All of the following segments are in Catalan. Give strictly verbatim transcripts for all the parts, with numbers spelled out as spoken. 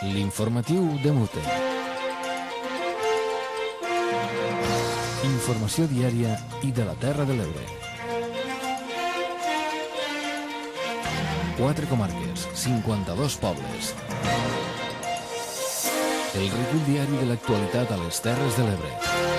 L'informatiu de Mute. Informació diària i de la Terra de l'Ebre. Quatre comarques, cinquanta-dos pobles. El recull diari de l'actualitat a les Terres de l'Ebre.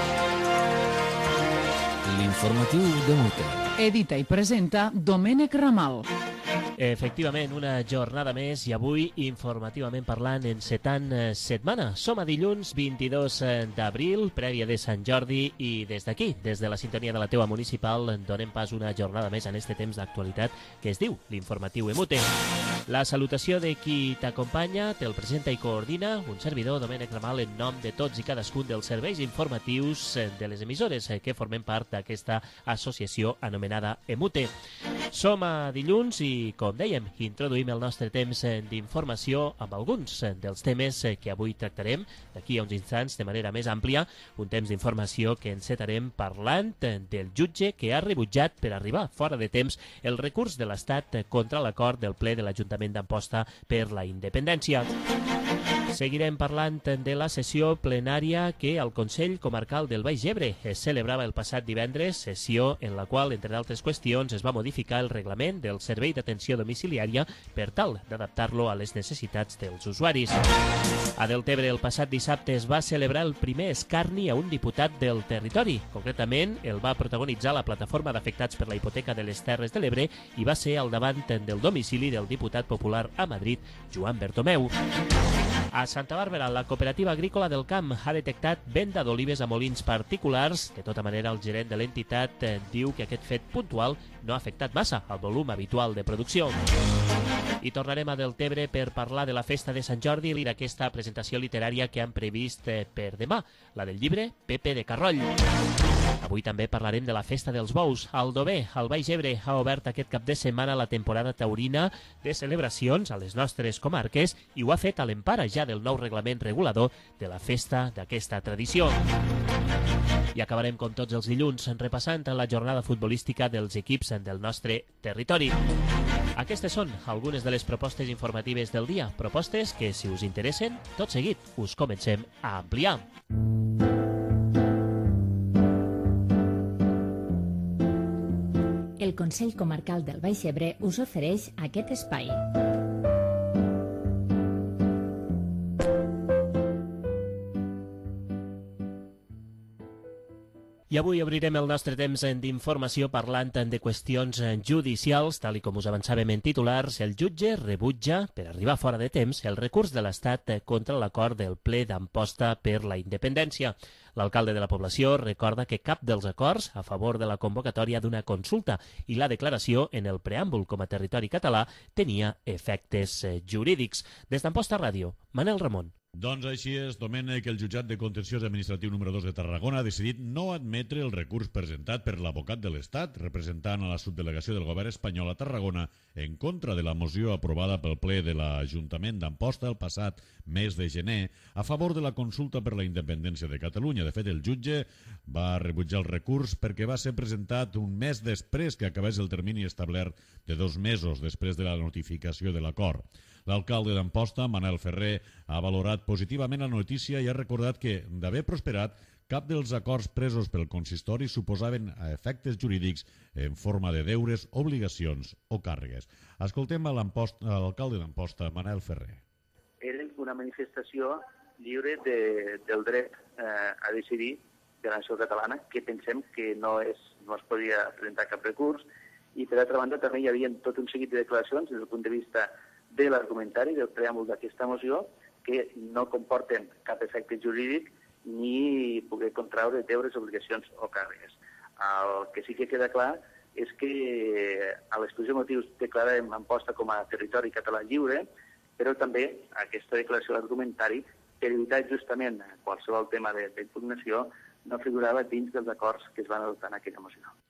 L'informatiu de Mute. Edita i presenta Domènec Ramal. Efectivament, una jornada més i avui, informativament parlant, encetant setmana. Som a dilluns vint-i-dos d'abril, prèvia de Sant Jordi, i des d'aquí, des de la sintonia de la teua municipal, donem pas una jornada més en este temps d'actualitat que es diu l'informatiu Emute. La salutació de qui t'acompanya, te'l presenta i coordina un servidor, Domènec Ramal, en nom de tots i cadascun dels serveis informatius de les emissores que formen part d'aquesta associació anomenada Emute. Som a dilluns i, com dèiem, introduïm el nostre temps d'informació amb alguns dels temes que avui tractarem d'aquí a uns instants de manera més àmplia, un temps d'informació que encetarem parlant del jutge que ha rebutjat per arribar fora de temps el recurs de l'Estat contra l'acord del ple de l'Ajuntament d'Amposta per la independència. Seguirem parlant de la sessió plenària que al Consell Comarcal del Baix Ebre es celebrava el passat divendres, sessió en la qual, entre d'altres qüestions, es va modificar el reglament del servei d'atenció domiciliària per tal d'adaptar-lo a les necessitats dels usuaris. A Deltebre, el passat dissabte, es va celebrar el primer escarni a un diputat del territori. Concretament, el va protagonitzar la plataforma d'afectats per la hipoteca de les Terres de l'Ebre i va ser al davant del domicili del diputat popular a Madrid, Joan Bertomeu. A Santa Bàrbara, la cooperativa agrícola del Camp ha detectat venda d'olives a molins particulars. De tota manera, el gerent de l'entitat eh, diu que aquest fet puntual no ha afectat massa el volum habitual de producció. I tornarem a Deltebre per parlar de la festa de Sant Jordi i d'aquesta presentació literària que han previst eh, per demà, la del llibre Pepe de Carroll. Avui també parlarem de la festa dels bous. Aldover, al Baix Ebre, ha obert aquest cap de setmana la temporada taurina de celebracions a les nostres comarques i ho ha fet a l'empara ja del nou reglament regulador de la festa d'aquesta tradició. I acabarem, com tots els dilluns, repassant la jornada futbolística dels equips del nostre territori. Aquestes són algunes de les propostes informatives del dia, propostes que, si us interessen, tot seguit us comencem a ampliar. El Consell Comarcal del Baix Ebre us ofereix aquest espai. I avui obrirem el nostre temps d'informació parlant de qüestions judicials. Tal i com us avançàvem en titulars, el jutge rebutja, per arribar fora de temps, el recurs de l'Estat contra l'acord del ple d'Amposta per la independència. L'alcalde de la població recorda que cap dels acords a favor de la convocatòria d'una consulta i la declaració en el preàmbul com a territori català tenia efectes jurídics. Des d'Amposta Ràdio, Manel Ramon. Doncs així és, Domènec, el jutjat de contenciós administratiu número dos de Tarragona ha decidit no admetre el recurs presentat per l'advocat de l'Estat, representant a la subdelegació del govern espanyol a Tarragona, en contra de la moció aprovada pel ple de l'Ajuntament d'Amposta el passat mes de gener, a favor de la consulta per la independència de Catalunya. De fet, el jutge va rebutjar el recurs perquè va ser presentat un mes després que acabés el termini establert de dos mesos després de la notificació de l'acord. L'alcalde d'Amposta, Manel Ferrer, ha valorat positivament la notícia i ha recordat que, d'haver prosperat, cap dels acords presos pel consistori suposaven efectes jurídics en forma de deures, obligacions o càrregues. Escoltem a l'alcalde d'Amposta, Manel Ferrer. Era una manifestació lliure de, del dret eh, a decidir de la nació catalana, que pensem que no, és, no es podia presentar cap recurs, i per altra banda també hi havia tot un seguit de declaracions des del punt de vista de l'argumentari, del preàmbul d'aquesta moció, que no comporten cap efecte jurídic ni poder contraure deures, obligacions o càrregues. El que sí que queda clar és que a l'exposició de motius declararem Amposta com a territori català lliure, però també aquesta declaració d'argumentari, per evitar justament qualsevol tema d'impugnació, no figurava dins dels acords que es van adoptar en aquella moció.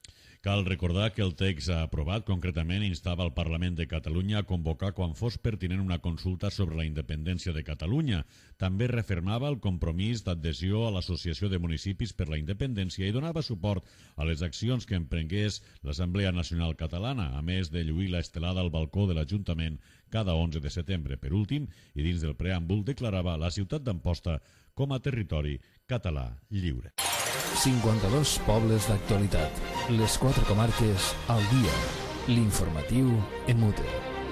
Cal recordar que el text aprovat concretament instava al Parlament de Catalunya a convocar quan fos pertinent una consulta sobre la independència de Catalunya. També refermava el compromís d'adhesió a l'Associació de Municipis per la Independència i donava suport a les accions que emprengués l'Assemblea Nacional Catalana, a més de lluir l'estelada al balcó de l'Ajuntament cada onze de setembre. Per últim, i dins del preàmbul, declarava la ciutat d'Amposta com a territori català lliure. cinquanta-dos pobles d'actualitat. Les quatre comarques al dia. L'informatiu en mute.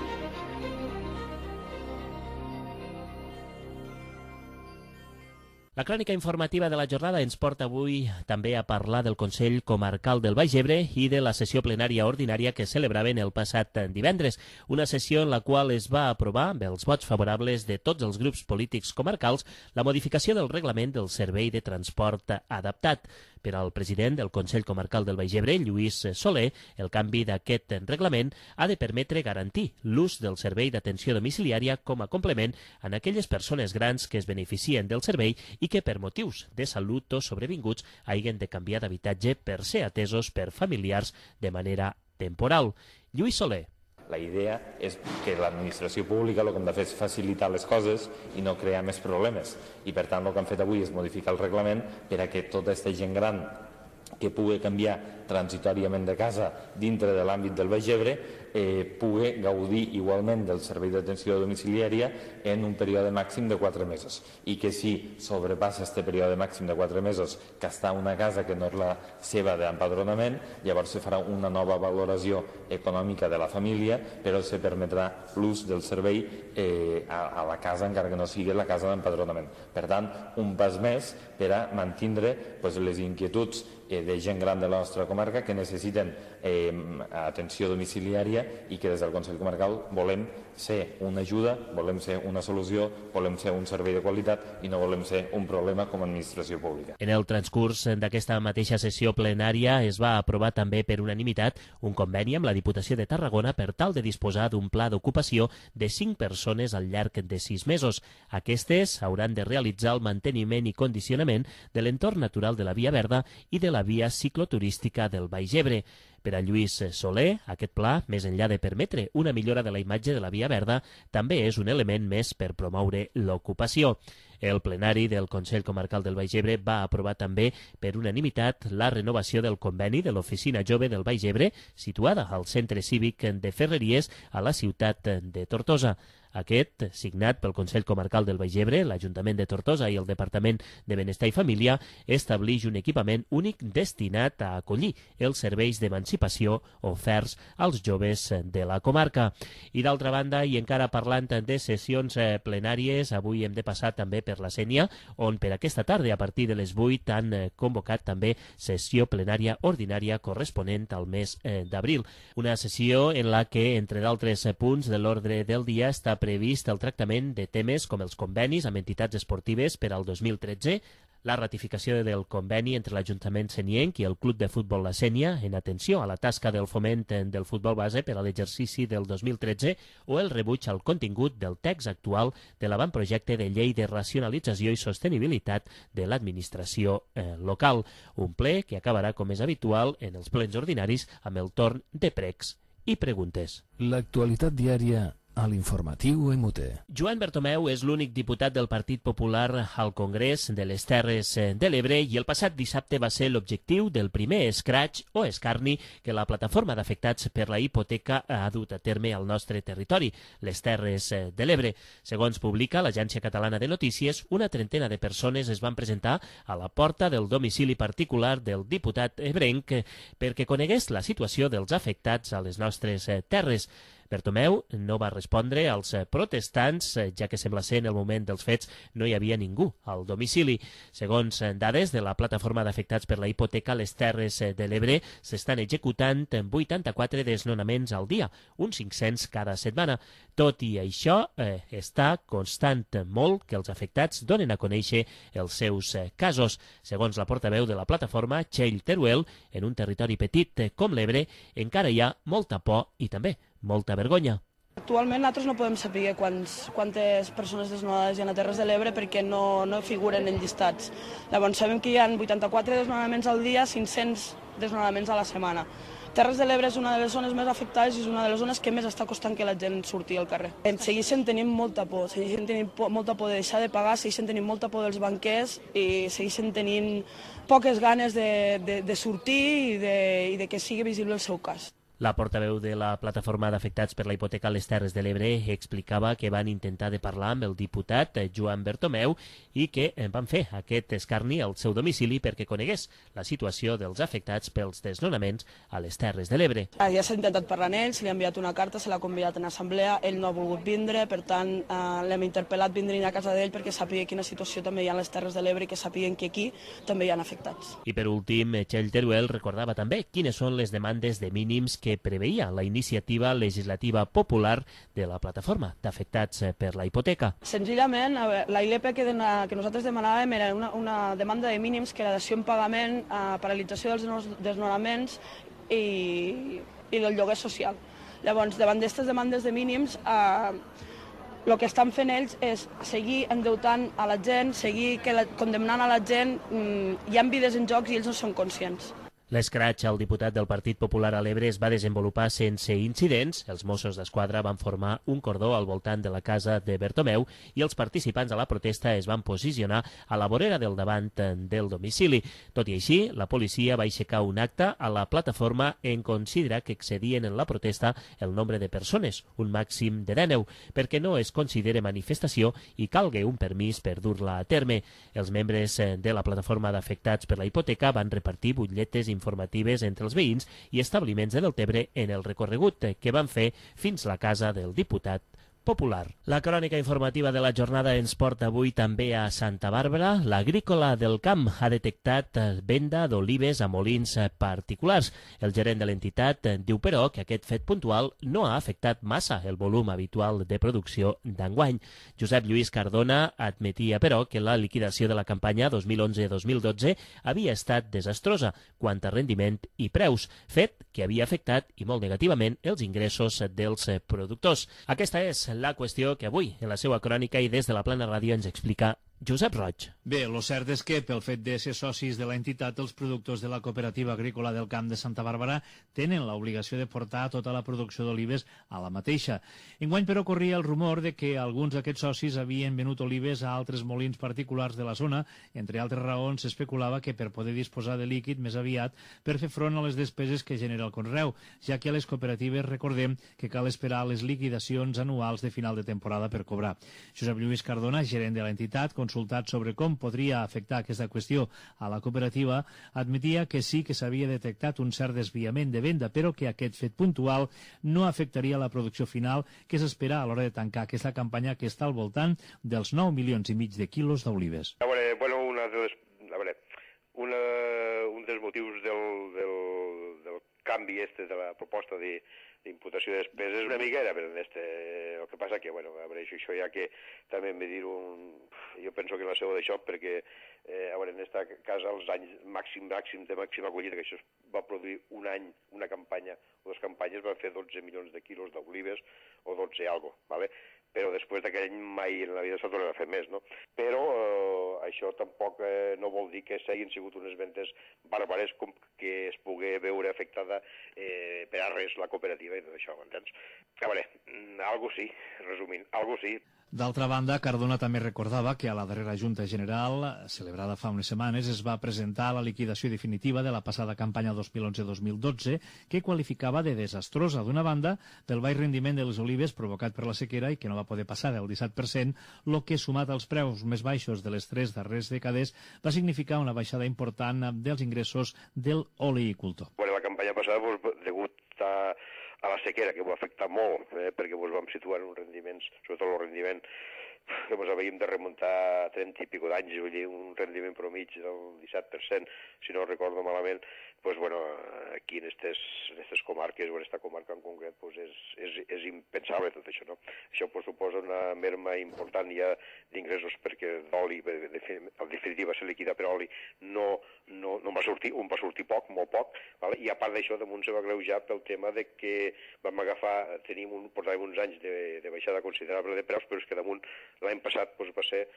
La crònica informativa de la jornada ens porta avui també a parlar del Consell Comarcal del Baix Ebre i de la sessió plenària ordinària que celebraven el passat divendres, una sessió en la qual es va aprovar, amb els vots favorables de tots els grups polítics comarcals, la modificació del reglament del Servei de Transport Adaptat. Per al president del Consell Comarcal del Baix Ebre, Lluís Soler, el canvi d'aquest reglament ha de permetre garantir l'ús del servei d'atenció domiciliària com a complement en aquelles persones grans que es beneficien del servei i que per motius de salut o sobrevinguts hagin de canviar d'habitatge per ser atesos per familiars de manera temporal. Lluís Soler. La idea és que l'administració pública el que hem de fer és facilitar les coses i no crear més problemes. I per tant el que han fet avui és modificar el reglament per a que tota aquesta gent gran que pugui canviar transitòriament de casa dintre de l'àmbit del Baix Ebre eh, pugui gaudir igualment del servei d'atenció domiciliària en un període màxim de quatre mesos. I que si sobrepassa aquest període màxim de quatre mesos que està en una casa que no és la seva d'empadronament, llavors se farà una nova valoració econòmica de la família, però se permetrà l'ús del servei eh, a, a la casa, encara que no sigui la casa d'empadronament. Per tant, un pas més per a mantindre pues, les inquietuds eh, de gent gran de la nostra comarca que necessiten eh, atenció domiciliària i que des del Consell Comarcal volem ser una ajuda, volem ser una solució, volem ser un servei de qualitat i no volem ser un problema com a administració pública. En el transcurs d'aquesta mateixa sessió plenària es va aprovar també per unanimitat un conveni amb la Diputació de Tarragona per tal de disposar d'un pla d'ocupació de cinc persones al llarg de sis mesos. Aquestes hauran de realitzar el manteniment i condicionament de l'entorn natural de la Via Verda i de la via cicloturística del Baix Ebre. Per a Lluís Soler, aquest pla, més enllà de permetre una millora de la imatge de la Via Verda, també és un element més per promoure l'ocupació. El plenari del Consell Comarcal del Baix Ebre va aprovar també per unanimitat la renovació del conveni de l'Oficina Jove del Baix Ebre, situada al Centre Cívic de Ferreries a la ciutat de Tortosa. Aquest, signat pel Consell Comarcal del Baix Ebre, l'Ajuntament de Tortosa i el Departament de Benestar i Família, estableix un equipament únic destinat a acollir els serveis d'emancipació oferts als joves de la comarca. I d'altra banda, i encara parlant de sessions plenàries, avui hem de passar també per la Sénia, on per aquesta tarda, a partir de les vuit, han convocat també sessió plenària ordinària corresponent al mes d'abril. Una sessió en la que, entre d'altres punts de l'ordre del dia, està previst el tractament de temes com els convenis amb entitats esportives per al dos mil tretze, la ratificació del conveni entre l'Ajuntament senienc i el Club de Futbol La Sénia en atenció a la tasca del foment del futbol base per a l'exercici del dos mil tretze o el rebuig al contingut del text actual de l'avantprojecte de llei de racionalització i sostenibilitat de l'administració eh, local. Un ple que acabarà, com és habitual, en els plens ordinaris amb el torn de pregs i preguntes. L'actualitat diària a l'informatiu en mute. Joan Bertomeu és l'únic diputat del Partit Popular al Congrés de les Terres de l'Ebre i el passat dissabte va ser l'objectiu del primer escratx o escarni que la plataforma d'afectats per la hipoteca ha dut a terme al nostre territori, les Terres de l'Ebre. Segons publica l'Agència Catalana de Notícies, una trentena de persones es van presentar a la porta del domicili particular del diputat ebrenc perquè conegués la situació dels afectats a les nostres terres. Bertomeu no va respondre als protestants, ja que sembla ser en el moment dels fets no hi havia ningú al domicili. Segons dades de la plataforma d'afectats per la hipoteca, les Terres de l'Ebre s'estan executant vuitanta-quatre desnonaments al dia, uns cinc-cents cada setmana. Tot i això, eh, està constant molt que els afectats donen a conèixer els seus eh, casos. Segons la portaveu de la plataforma, Txell Teruel, en un territori petit com l'Ebre, encara hi ha molta por i també molta vergonya. Actualment nosaltres no podem saber quants, quantes persones desnonades hi ha a Terres de l'Ebre perquè no, no figuren en llistats. Llavors sabem que hi ha vuitanta-quatre desnonaments al dia, cinc-cents desnonaments a la setmana. Terres de l'Ebre és una de les zones més afectades i és una de les zones que més està costant que la gent surti al carrer. Segueixen tenint molta por, segueixen tenint por, molta por de deixar de pagar, segueixen tenint molta por dels banquers i segueixen tenint poques ganes de, de, de sortir i de, i de que sigui visible el seu cas. La portaveu de la plataforma d'afectats per la hipoteca a les Terres de l'Ebre explicava que van intentar de parlar amb el diputat Joan Bertomeu i que van fer aquest escarni al seu domicili perquè conegués la situació dels afectats pels desnonaments a les Terres de l'Ebre. Ja s'ha intentat parlar amb ell, se li ha enviat una carta, se l'ha convidat en assemblea, ell no ha volgut vindre, per tant eh, l'hem interpel·lat vindre a casa d'ell perquè sàpiga quina situació també hi ha a les Terres de l'Ebre i que sàpiguen que aquí també hi ha afectats. I per últim, Txell Teruel recordava també quines són les demandes de mínims que que preveia la iniciativa legislativa popular de la plataforma d'afectats per la hipoteca. Senzillament, la I L P que, que nosaltres demanàvem era una, una demanda de mínims que era dació en pagament, eh, paralització dels desnonaments i, i del lloguer social. Llavors, davant d'aquestes demandes de mínims, eh, el que estan fent ells és seguir endeutant a la gent, seguir que la, condemnant a la gent, mm, hi ha vides en jocs i ells no són conscients. L'escratx al diputat del Partit Popular a l'Ebre es va desenvolupar sense incidents. Els Mossos d'Esquadra van formar un cordó al voltant de la casa de Bertomeu i els participants a la protesta es van posicionar a la vorera del davant del domicili. Tot i així, la policia va aixecar un acte a la plataforma en considerar que excedien en la protesta el nombre de persones, un màxim de deu, perquè no es considera manifestació i calgui un permís per dur-la a terme. Els membres de la plataforma d'afectats per la hipoteca van repartir butlletes informatives entre els veïns i establiments de Deltebre en el recorregut que van fer fins a la casa del diputat popular. La crònica informativa de la jornada ens porta avui també a Santa Bàrbara. L'Agrícola del Camp ha detectat venda d'olives a molins particulars. El gerent de l'entitat diu, però, que aquest fet puntual no ha afectat massa el volum habitual de producció d'enguany. Josep Lluís Cardona admetia, però, que la liquidació de la campanya dos mil onze dos mil dotze havia estat desastrosa quant a rendiment i preus, fet que havia afectat i molt negativament els ingressos dels productors. Aquesta és la qüestió que avui, en la seva crònica i des de la Plana Ràdio, ens explica Josep Roig. Bé, el cert és que, pel fet de ser socis de l'entitat, els productors de la Cooperativa Agrícola del Camp de Santa Bàrbara tenen l'obligació de portar tota la producció d'olives a la mateixa. Enguany, però, corria el rumor de que alguns d'aquests socis havien venut olives a altres molins particulars de la zona. Entre altres raons, s'especulava que per poder disposar de líquid més aviat per fer front a les despeses que genera el conreu, ja que a les cooperatives recordem que cal esperar les liquidacions anuals de final de temporada per cobrar. Josep Lluís Cardona, gerent de l'entitat, consultat sobre com podria afectar aquesta qüestió a la cooperativa, admetia que sí que s'havia detectat un cert desviament de venda, però que aquest fet puntual no afectaria la producció final que s'espera a l'hora de tancar aquesta campanya, que està al voltant dels nou milions i mig de quilos d'olives. A veure, bueno, una de les, a veure, una, un dels motius del, del, del canvi este de la proposta de d'imputació de despeses una mica era per este, el que passa que, bueno, a veure, això, això ja que també em ve dir un... Jo penso que la seva d'això, perquè, eh, a veure, en aquesta casa, els anys màxim, màxim de màxima collita, que això es va produir un any, una campanya, o dues campanyes, van fer dotze milions de quilos d'olives, o dotze i algo, ¿vale? Però després d'aquell any mai en la vida s'ha tornat a fer més, no? Però eh, això tampoc eh, no vol dir que s'hagin sigut unes ventes bàrbares com que es pugui veure afectada eh, per a res la cooperativa i tot això, entens? A veure, algo sí, resumint, algo sí. D'altra banda, Cardona també recordava que a la darrera Junta General, celebrada fa unes setmanes, es va presentar la liquidació definitiva de la passada campanya dos mil onze dos mil dotze, que qualificava de desastrosa, d'una banda, pel baix rendiment de les olives provocat per la sequera i que no va poder passar del disset per cent, el que, sumat als preus més baixos de les tres darreres dècades, va significar una baixada important dels ingressos del oleïcultor. Bueno, la campanya passada, pues, degut a a la sequera, que va afectar molt, eh, perquè ens vam situar en uns rendiments, sobretot el rendiment, que ens havíem de remuntar trenta i pico d'anys, vull dir, un rendiment promig del disset per cent, si no recordo malament, pues, bueno, aquí en aquestes comarques, o en aquesta comarca en concret, pues, és, és, és impensable tot això, no? Això pues, suposa una merma important ja d'ingressos, perquè l'oli, en definitiva, se liquida per oli, no, no, no va sortir, un va sortir poc, molt poc, vale? I a part d'això, damunt se va greujar pel tema de que vam agafar, tenim un, portàvem uns anys de, de baixada considerable de preus, però és que damunt l'any passat pues, va ser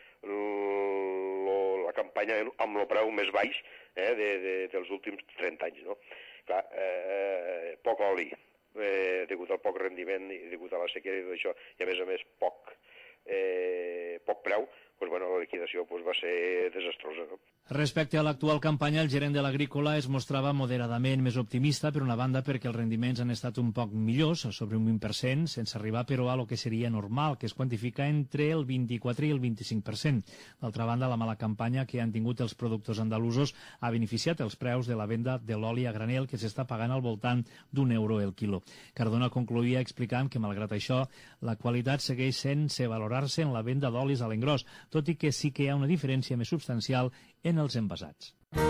lo, la campanya amb el preu més baix eh, de, de, dels últims trenta anys, no? clar, eh, poc oli, eh, degut al poc rendiment i degut a la sequera i tot això, i a més a més poc, eh, poc preu, doncs, bueno, la liquidació doncs, va ser desastrosa. No? Respecte a l'actual campanya, el gerent de l'Agrícola es mostrava moderadament més optimista, per una banda perquè els rendiments han estat un poc millors, sobre un vint per cent, sense arribar però a lo que seria normal, que es quantifica entre el vint-i-quatre i el vint-i-cinc per cent. D'altra banda, la mala campanya que han tingut els productors andalusos ha beneficiat els preus de la venda de l'oli a granel, que s'està pagant al voltant d'un euro el quilo. Cardona concloïa explicant que, malgrat això, la qualitat segueix sense valorar-se en la venda d'olis a l'engròs, tot i que sí que hi ha una diferència més substancial en els envasats.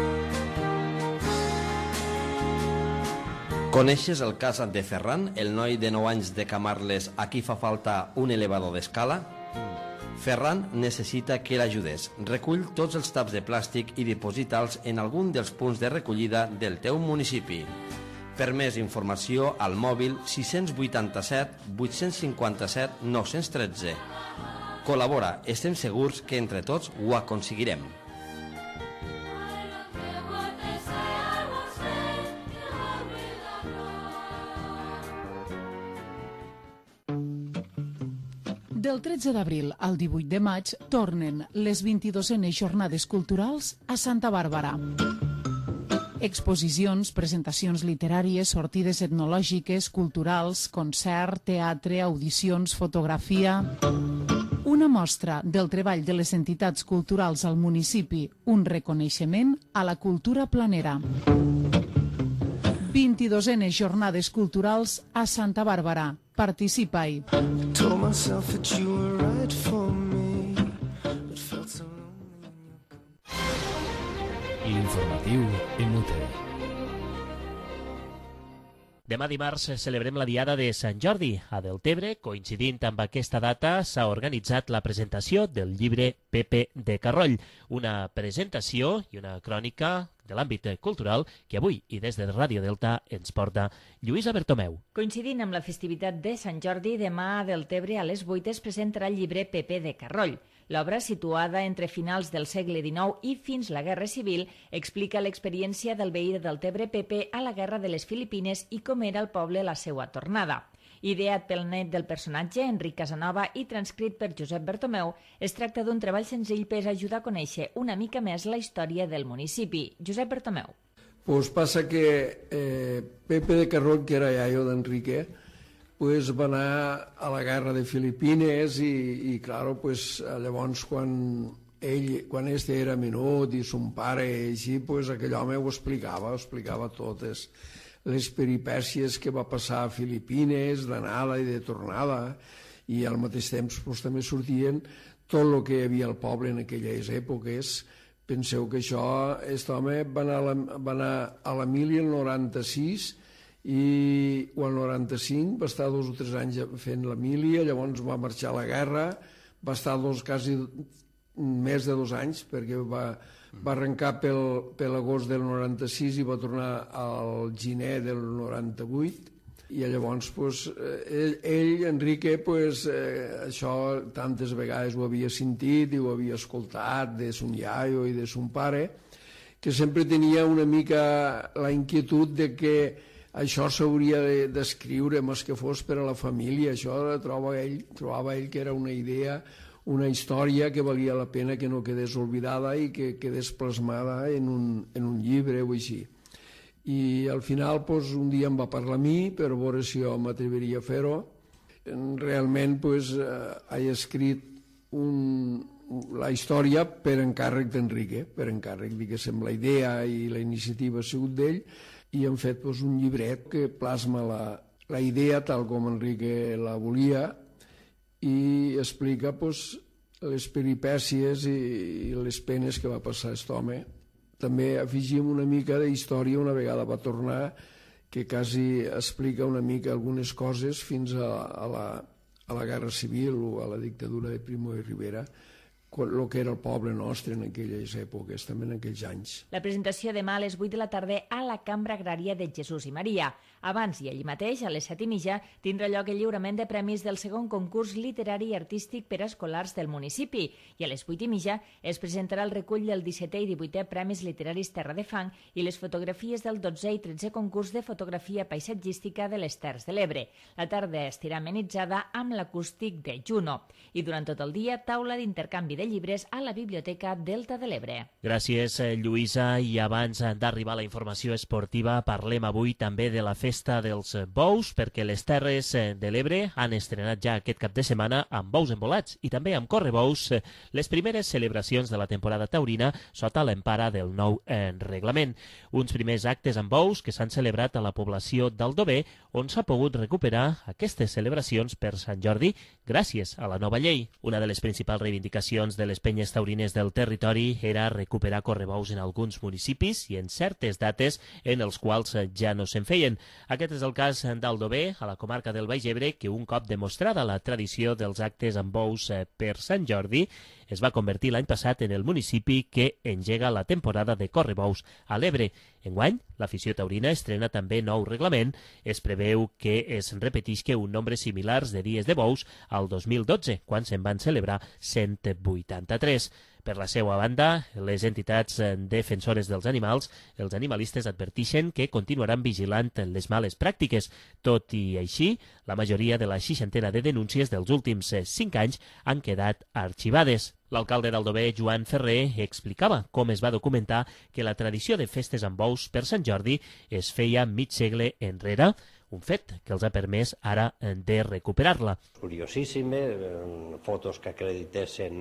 Coneixes el cas de Ferran, el noi de nou anys de Camarles a qui fa falta un elevador d'escala? Ferran necessita que l'ajudes. Recull tots els taps de plàstic i diposita'ls en algun dels punts de recollida del teu municipi. Per més informació, al mòbil sis vuitanta-set vuit cinquanta-set nou tretze. Col·labora, estem segurs que entre tots ho aconseguirem. Del tretze d'abril al divuit de maig tornen les vint-i-dosenes jornades culturals a Santa Bàrbara. Exposicions, presentacions literàries, sortides etnològiques, culturals, concert, teatre, audicions, fotografia... Una mostra del treball de les entitats culturals al municipi, un reconeixement a la cultura planera. vint-i-dosenes jornades culturals a Santa Bàrbara. Participa-hi. L'informatiu en U T E. Demà dimarts celebrem la Diada de Sant Jordi. A Deltebre, coincidint amb aquesta data, s'ha organitzat la presentació del llibre Pepe de Carroll, una presentació i una crònica de l'àmbit cultural que avui i des de Ràdio Delta ens porta Lluïsa Bertomeu. Coincidint amb la festivitat de Sant Jordi, demà a Deltebre a les vuit es presentarà el llibre Pepe de Carroll. L'obra, situada entre finals del segle dinou i fins la Guerra Civil, explica l'experiència del veí de Deltebre Pepe a la Guerra de les Filipines i com era el poble a la seua tornada. Ideat pel net del personatge, Enric Casanova, i transcrit per Josep Bertomeu, es tracta d'un treball senzill per ajudar a conèixer una mica més la història del municipi. Josep Bertomeu. Pues passa que eh, Pepe de Carroll, que era iaio d'Enrique, pues va anar a la guerra de Filipines i, i claro, pues, llavors quan ell, quan este era menut i son pare i així, pues, aquell home ho explicava, ho explicava totes les peripècies que va passar a Filipines, d'anada i de tornada, i al mateix temps pues, també sortien tot el que hi havia al poble en aquelles èpoques. Penseu que això, aquest home va anar a la, va anar a la mili el noranta-sis i o el noranta-cinc va estar dos o tres anys fent la mili, llavors va marxar a la guerra, va estar dos, quasi més de dos anys, perquè va, va arrencar pel, per l'agost del noranta-sis i va tornar al gener del noranta-vuit, i llavors pues, ell, ell Enrique, pues, eh, això tantes vegades ho havia sentit i ho havia escoltat de son iaio i de son pare, que sempre tenia una mica la inquietud de que això s'hauria d'escriure més que fos per a la família. Això troba ell, trobava ell que era una idea, una història que valia la pena que no quedés oblidada i que quedés plasmada en un, en un llibre o així. I al final pues, un dia em va parlar a mi per veure si jo m'atreviria a fer-ho. Realment pues, eh, he escrit un, la història per encàrrec d'Enrique, per encàrrec, diguéssim, la idea i la iniciativa ha sigut d'ell, i hem fet pues, un llibret que plasma la, la idea tal com Enrique la volia i explica pues, les peripècies i, i les penes que va passar aquest home. També afegim una mica de història, una vegada va tornar, que quasi explica una mica algunes coses fins a, a, la, a la Guerra Civil o a la dictadura de Primo de Rivera, el que era el poble nostre en aquelles èpoques, també en aquells anys. La presentació demà a les vuit de la tarda a la Cambra Agrària de Jesús i Maria. Abans i allí mateix, a les set i mitja, tindrà lloc el lliurament de premis del segon concurs literari i artístic per a escolars del municipi i a les vuit i mitja es presentarà el recull del dissetè i divuitè Premis Literaris Terra de Fang i les fotografies del dotzè i tretzè concurs de fotografia paisatgística de les Terres de l'Ebre. La tarda estirà amenitzada amb l'acústic de Juno i durant tot el dia taula d'intercanvi de llibres a la Biblioteca Delta de l'Ebre. Gràcies, Lluïsa. I abans d'arribar a la informació esportiva, parlem avui també de la festa dels bous, perquè les Terres de l'Ebre han estrenat ja aquest cap de setmana amb bous embolats i també amb correbous les primeres celebracions de la temporada taurina sota l'empara del nou reglament. Uns primers actes amb bous que s'han celebrat a la població d'Aldover, on s'ha pogut recuperar aquestes celebracions per Sant Jordi gràcies a la nova llei. Una de les principals reivindicacions de les penyes taurines del territori era recuperar correbous en alguns municipis i en certes dates en els quals ja no se'n feien. Aquest és el cas d'Aldover, a la comarca del Baix Ebre, que un cop demostrada la tradició dels actes amb bous per Sant Jordi, es va convertir l'any passat en el municipi que engega la temporada de correbous a l'Ebre. Enguany, l'afició taurina estrena també nou reglament. Es preveu que es repetisca un nombre similars de dies de bous al dos mil dotze, quan se'n van celebrar cent vuitanta-tres. Per la seva banda, les entitats defensores dels animals, els animalistes adverteixen que continuaran vigilant les males pràctiques. Tot i així, la majoria de la seixantena de denúncies dels últims cinc anys han quedat arxivades. L'alcalde d'Aldover, Joan Ferrer, explicava com es va documentar que la tradició de festes amb bous per Sant Jordi es feia mig segle enrere, un fet que els ha permès ara de recuperar-la. Curiosíssim, fotos que acreditessin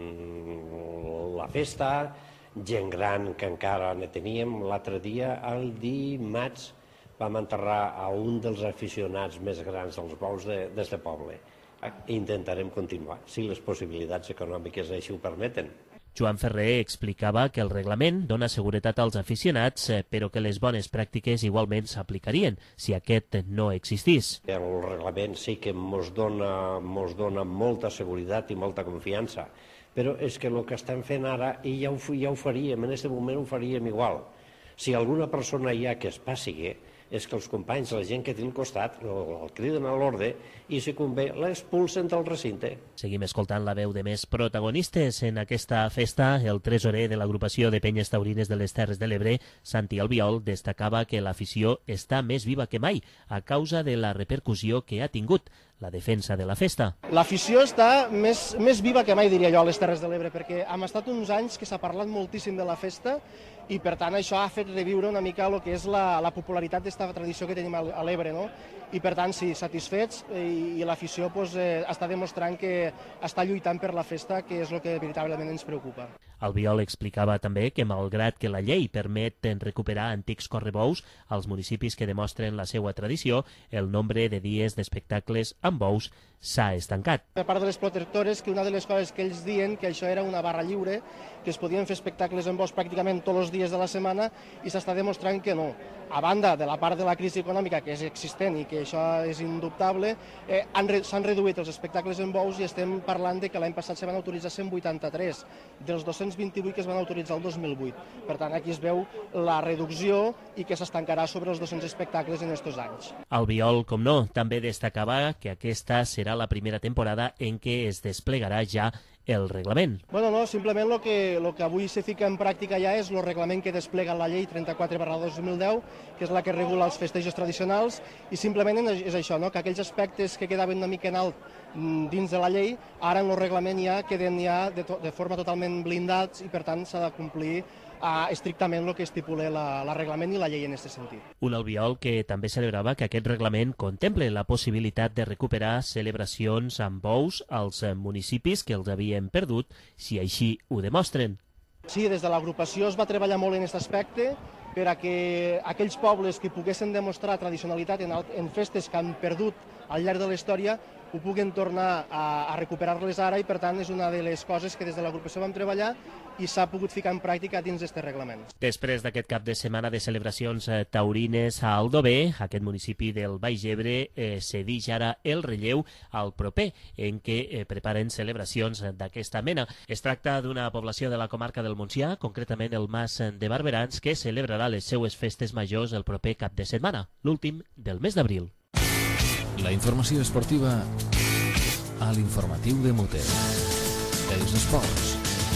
la festa, gent gran que encara ne teníem. L'altre dia, el dimarts, vam enterrar a un dels aficionats més grans dels bous d'este poble. Intentarem continuar, si les possibilitats econòmiques així ho permeten. Joan Ferrer explicava que el reglament dona seguretat als aficionats, però que les bones pràctiques igualment s'aplicarien si aquest no existís. El reglament sí que ens dona, mos dona molta seguretat i molta confiança, però és que el que estem fent ara, i ja ho, ja ho faríem, en aquest moment ho faríem igual. Si alguna persona hi ha que es passi, és que els companys, la gent que té al costat, el criden a l'ordre i, si convé, l'expulsen del recinte. Seguim escoltant la veu de més protagonistes en aquesta festa. El tresorer de l'agrupació de penyes taurines de les Terres de l'Ebre, Santi Albiol, destacava que l'afició està més viva que mai a causa de la repercussió que ha tingut la defensa de la festa. L'afició està més, més viva que mai, diria jo, a les Terres de l'Ebre, perquè hem estat uns anys que s'ha parlat moltíssim de la festa i, per tant, això ha fet reviure una mica el que és la, la popularitat d'esta tradició que tenim a l'Ebre, no? I, per tant, sí, satisfets, i, i l'afició pues, eh, està demostrant que està lluitant per la festa, que és el que veritablement ens preocupa. Albiol explicava també que, malgrat que la llei permet recuperar antics correbous als municipis que demostren la seva tradició, el nombre de dies d'espectacles amb bous s'ha estancat. Per part de les protectores, que una de les coses que ells diuen que això era una barra lliure, que es podien fer espectacles amb bous pràcticament tots els dies de la setmana, i s'està demostrant que no. A banda de la part de la crisi econòmica, que és existent i que això és indubtable, eh, s'han reduït els espectacles amb bous i estem parlant de que l'any passat se van autoritzar cent vuitanta-tres, dels dos-cents vint-i-vuit que es van autoritzar el dos mil vuit. Per tant, aquí es veu la reducció i que s'estancarà sobre els dos-cents espectacles en aquests anys. Albiol, com no, també destacava que aquesta serà la primera temporada en què es desplegarà ja el reglament. Bueno, no, simplement el que, lo que avui se fica en pràctica ja és el reglament que desplega la llei trenta-quatre barra dos mil deu, que és la que regula els festejos tradicionals, i simplement és això, no? Que aquells aspectes que quedaven una mica en alt dins de la llei, ara en el reglament ja queden ja de, to de forma totalment blindats i, per tant, s'ha de complir Uh, estrictament el que estipula la, la reglament i la llei en aquest sentit. Un Albiol que també celebrava que aquest reglament contemple la possibilitat de recuperar celebracions amb bous als municipis que els havien perdut, si així ho demostren. Sí, des de l'agrupació es va treballar molt en aquest aspecte per a que aquells pobles que poguessin demostrar tradicionalitat en, en festes que han perdut al llarg de la història ho puguin tornar a, a recuperar-les ara i per tant és una de les coses que des de l'agrupació vam treballar i s'ha pogut ficar en pràctica dins d'aquest reglament. Després d'aquest cap de setmana de celebracions eh, taurines a Aldover, aquest municipi del Baix Ebre eh, cedix ara el relleu al proper, en què eh, preparen celebracions d'aquesta mena. Es tracta d'una població de la comarca del Montsià, concretament el Mas de Barberans, que celebrarà les seues festes majors el proper cap de setmana, l'últim del mes d'abril. La informació esportiva a l'informatiu de Mute. Els esports.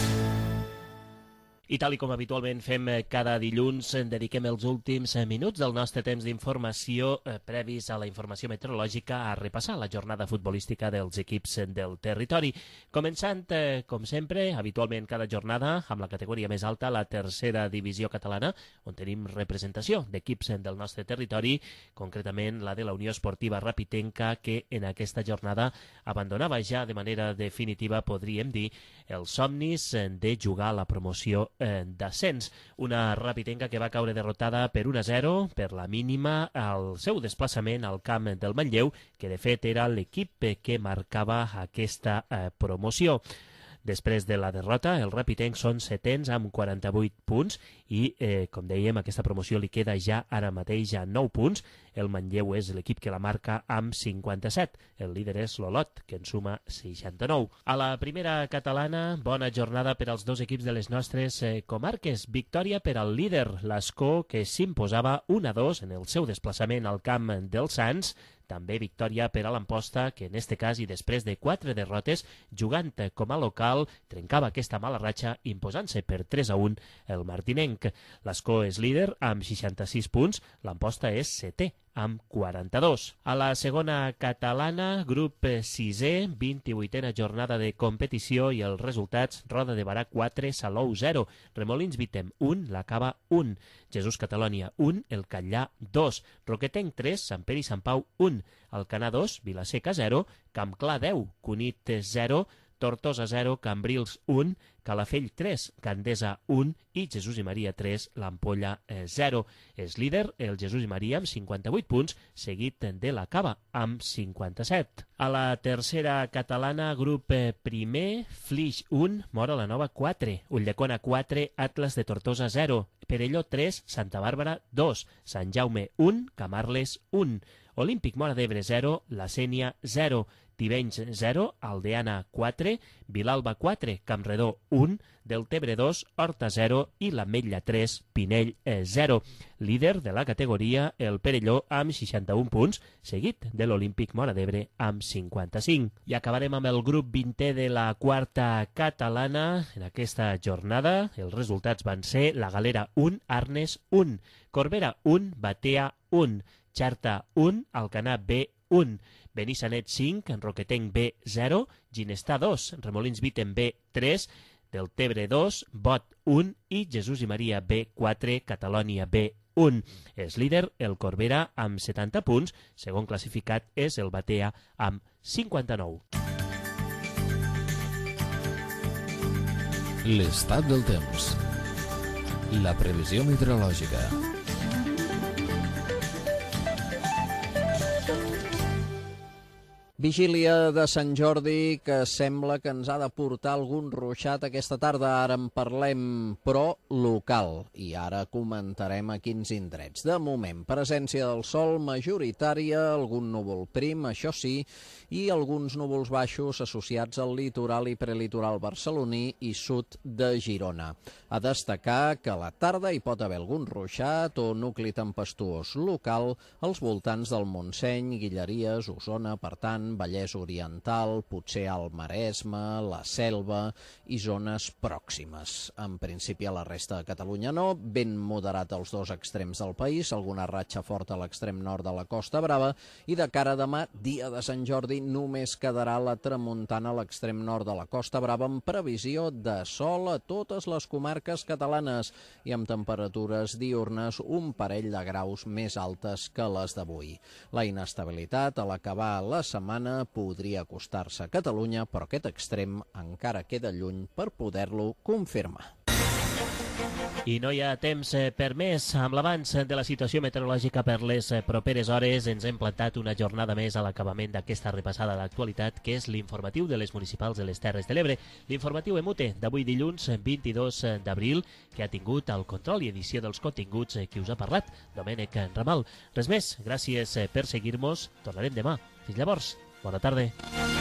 I tal i com habitualment fem cada dilluns, dediquem els últims minuts del nostre temps d'informació eh, previs a la informació meteorològica a repassar la jornada futbolística dels equips del territori. Començant, eh, com sempre, habitualment cada jornada, amb la categoria més alta, la tercera divisió catalana, on tenim representació d'equips del nostre territori, concretament la de la Unió Esportiva Rapitenca, que en aquesta jornada abandonava ja de manera definitiva, podríem dir, els somnis de jugar a la promoció d'ascens. Una Rapitenca que va caure derrotada per un a zero per la mínima al seu desplaçament al camp del Manlleu, que de fet era l'equip que marcava aquesta eh, promoció. Després de la derrota, els rapitencs són setens amb quaranta-vuit punts i, eh, com dèiem, aquesta promoció li queda ja ara mateix a nou punts. El Manlleu és l'equip que la marca amb cinquanta-set. El líder és l'Olot, que en suma seixanta-nou. A la primera catalana, bona jornada per als dos equips de les nostres eh, comarques. Victòria per al líder, l'Escó, que s'imposava un a dos en el seu desplaçament al camp del Sants. També victòria per a l'Amposta, que en este cas i després de quatre derrotes, jugant com a local, trencava aquesta mala ratxa imposant-se per tres a un el martinenc. L'Escó és líder amb seixanta-sis punts, l'Amposta és setè amb quaranta-dos. A la segona catalana, grup sisè, vint-i-vuitena jornada de competició i els resultats: Roda de Barà quatre, Salou zero, Remolins Vitem un, l'Acaba un, Jesús Catalònia un, el Catllà dos, Roquetenc tres, Sant Pere i Sant Pau un, Alcanar dos, Vilaseca zero, Campclar deu, Cunit zero, Tortosa zero, Cambrils un, Calafell tres, Gandesa un i Jesús i Maria tres, l'Ampolla zero. És líder el Jesús i Maria amb cinquanta-vuit punts, seguit de l'Acaba amb cinquanta-set. A la tercera catalana, grup primer, Flix un, Móra la Nova quatre, Ulldecona quatre, Atlas de Tortosa zero, Perelló tres, Santa Bàrbara dos, Sant Jaume un, Camarles un, Olímpic Móra d'Ebre zero, La Sénia zero, Tivenys zero, Aldeana quatre, Vilalba quatre, Campredó un, Deltebre dos, Horta zero i l'Ametlla tres, Pinell zero. Líder de la categoria, el Perelló amb seixanta-un punts, seguit de l'Olímpic Móra d'Ebre amb cinquanta-cinc. I acabarem amb el grup vintè de la quarta catalana. En aquesta jornada els resultats van ser la Galera un, Arnes un, Corbera un, Batea un, Xerta un, Alcanar B un, Benissanet cinc, Roquetenc B zero, Ginestà dos, Remolins Vitem B tres, Deltebre dos, Bot un i Jesús i Maria B quatre, Catalònia B un. És líder el Corbera amb setanta punts, segon classificat és el Batea amb cinquanta-nou. L'estat del temps. La previsió meteorològica. Vigília de Sant Jordi que sembla que ens ha de portar algun ruixat aquesta tarda. Ara en parlem, però local. I ara comentarem a quins indrets. De moment, presència del sol majoritària, algun núvol prim, això sí, i alguns núvols baixos associats al litoral i prelitoral barceloní i sud de Girona. A destacar que a la tarda hi pot haver algun ruixat o nucli tempestuós local als voltants del Montseny, Guilleries, Osona, per tant, Vallès Oriental, potser al Maresme, la Selva i zones pròximes. En principi a la resta de Catalunya no, ben moderat als dos extrems del país, alguna ratxa forta a l'extrem nord de la Costa Brava i de cara a demà, dia de Sant Jordi, només quedarà la tramuntana a l'extrem nord de la Costa Brava amb previsió de sol a totes les comarques catalanes i amb temperatures diürnes un parell de graus més altes que les d'avui. La inestabilitat a l'acabar la setmana podria acostar-se a Catalunya, però aquest extrem encara queda lluny per poder-lo confirmar. I no hi ha temps per més. Amb l'avanç de la situació meteorològica per les properes hores ens hem plantat una jornada més a l'acabament d'aquesta repassada d'actualitat, que és l'informatiu de les municipals de les Terres de l'Ebre. L'informatiu Emute d'avui dilluns vint-i-dos d'abril, que ha tingut el control i edició dels continguts qui us ha parlat, Domènec Ramal. Res més, gràcies per seguir-nos. Tornarem demà. Fins llavors, bona tarda.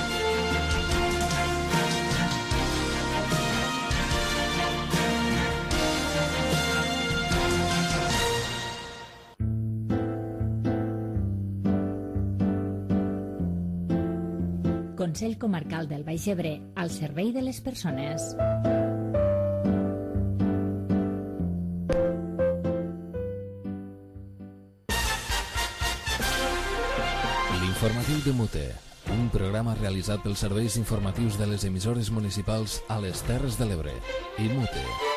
Consell Comarcal del Baix Ebre, al servei de les persones. L'informatiu de Mute, un programa realitzat pels serveis informatius de les emissores municipals a les Terres de l'Ebre. I Mute.